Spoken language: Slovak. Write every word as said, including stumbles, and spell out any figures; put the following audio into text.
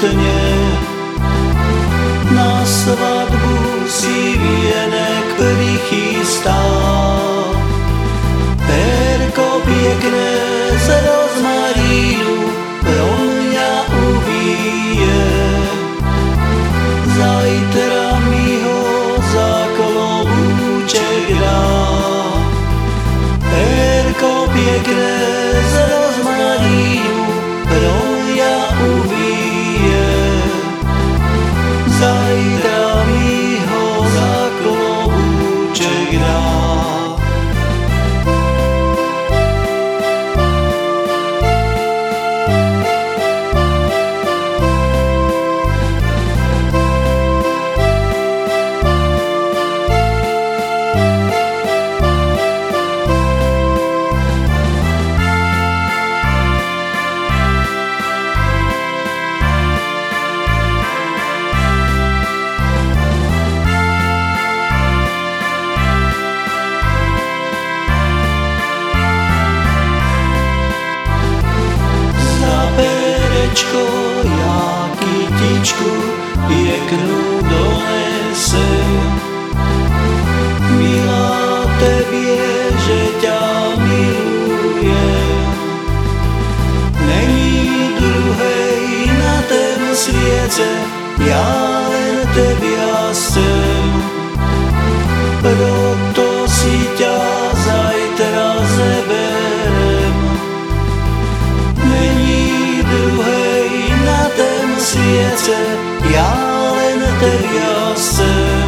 smutne. Na svadbu si vienek prichystá, perko pekné z rozmarínu pro mňa uvije. Zajtra mi ho za klobúček dá, perko pekné z rozmarínu pro mňa uvije. Zajtra mi ho za klobúček dá. Ja kytičku peknú donesem, milá, tebie, že ťa milujem. Není druhej na ten sviete, ja len tebia chcem. Proto si ťa zajtra zeberem. Není druhej na ten sviete, ja len tebia chcem.